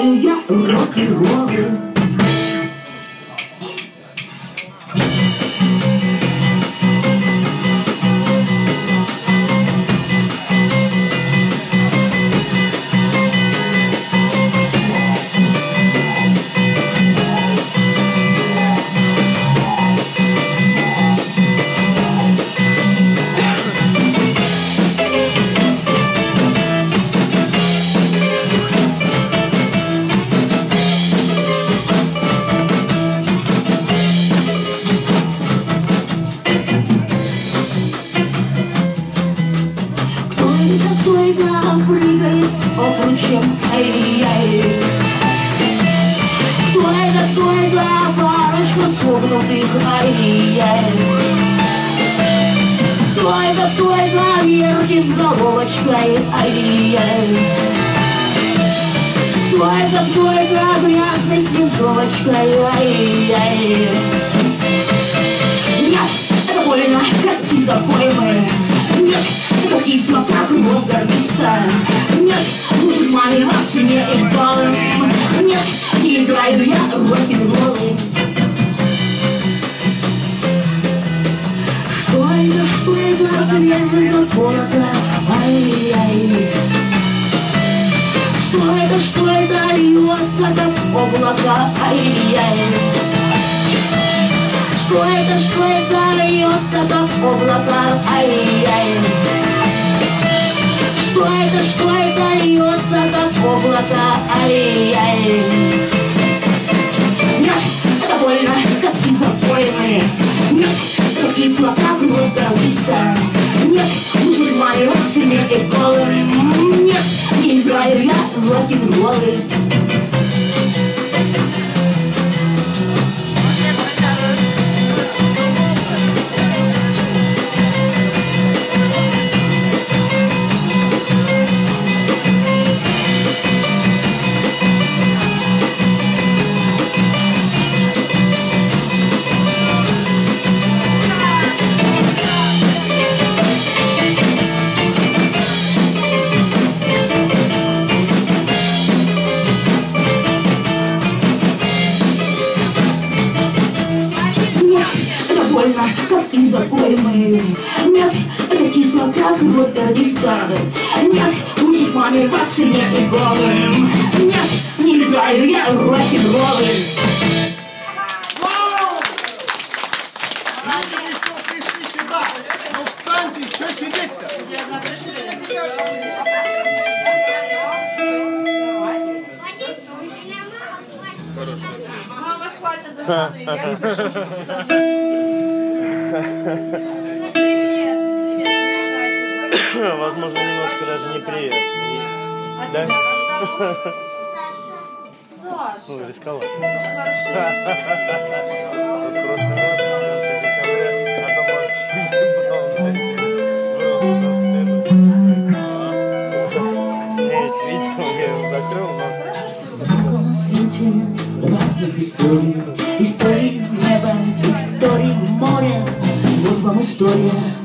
играю я рок-н-роллы. Кто это прыгает с обручем? Ай-яй. Кто это парочка согнутых? Ай-яй. Кто это вертит с головочкой? Ай-яй. Кто это грязный с винтовочкой? Ай-яй. Нет, это больно, как из обоймы. Нет, это кисло, как рот гарниста. Нет, лучше маме во сне и голым. Нет, не играю я рок-н-роллы. Что это свежезаколото? Ай-яй. Что это льется, как облако? Ай-яй. Что это льется, как облако? Ай-яй. Что это льется, как облако? Ай-яй. Нет, это больно, как из обоймы. Нет, это кисло, как рот гарниста. Нет, лучше маме во сне и голым. Нет, не играю я рок-н-роллы. Как из обоймы. Нет, это кисло, как рот гарниста. Нет, лучше маме во сне и голым. Нет, не играю я рок-н-роллы. Ну встаньте, что сидеть-то? Мама схватит за штаны, я спешу. Возможно, немножко даже неприятно. А Да? тебя как зовут? Саша. Ну, рисковато. Очень хорошо. Вот в прошлый раз, в декабре, одна мальчик вырвался на сцену. У меня есть видео, я его закрыл, но... На свете разных историй. Истории неба, истории моря. Вот вам история